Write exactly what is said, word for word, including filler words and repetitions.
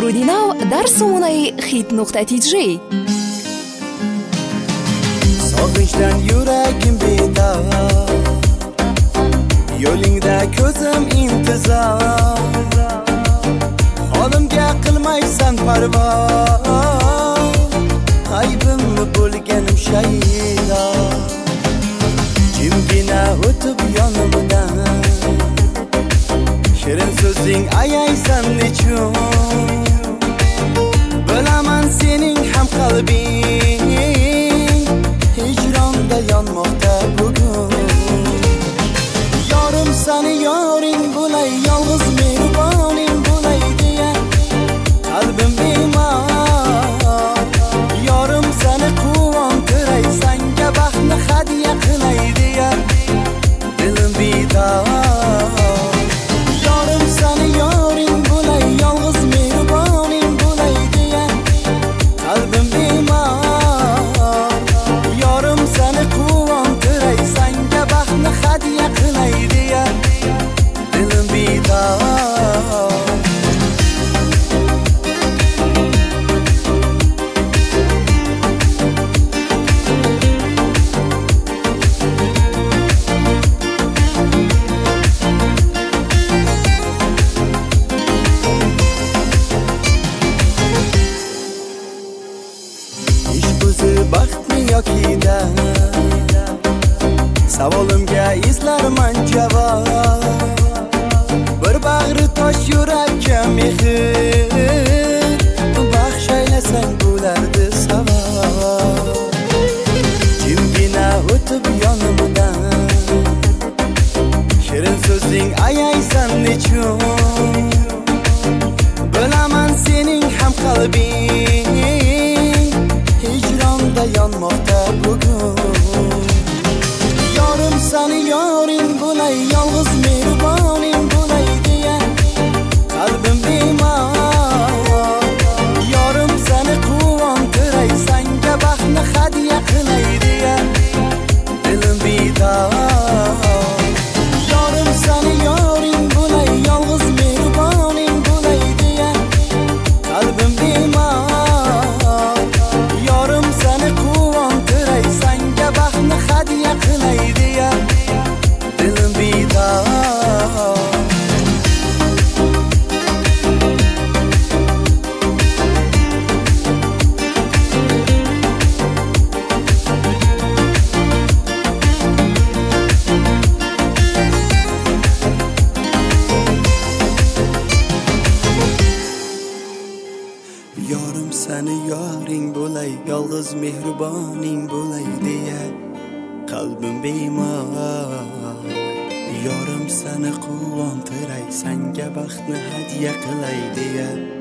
дуруди нав дар сомонаи хит нуқта ти джей. Sog'inchdan yuragim bedor, yo'lingda ko'zim intizor. Holimga qilmaysan parvo, aybimni bo'lganim shaydo. Jimgina o'tib yonimdan, shirin so'zing ayaysan nechun. Bilaman sening ham qalbing hijronda yonmoqda bugun. Yorim sani yoring bo'lay, yolg'iz mehriboning bo'lay deya qalbim bemor. Yorim sani quvontiray, senga baxtni hadya qilay deya dilim bedor. Yorim sani yoring bo'lay, yolg'iz mehriboning bo'lay deya qalbim bemor. Yorim sani quvontiray, senga baxtni hadya qilay deya dilim bedor. Baxtni yoki dard, savolimga izlarman javob. Bir bag'ri tosh yurakka mehr, baxshaylasang bo'lardi savob. Jimgina o'tib yonimdan, shirin so'zing ayaysan nechun. Bilaman sening ham qalbing hijronda yonmoqda bugun. Yorim sani yoring bo'lay, yolg'iz mehriboning bo'lay deya qalbim bemor. Yorim sani quvontiray, senga baxtni hadya qilay deya dilim bedor. Yorim sani yoring bo'lay, yolg'iz mehriboning bo'lay deya qalbim bemor. Yorim sani quvontiray, senga baxtni hadya qilay deya dilim bedor. Yorim sani yoring bo'lay, yolg'iz mehriboning bo'lay deya qalbim bemor. Yorim sani quvontiray, senga baxtni hadya qilay deya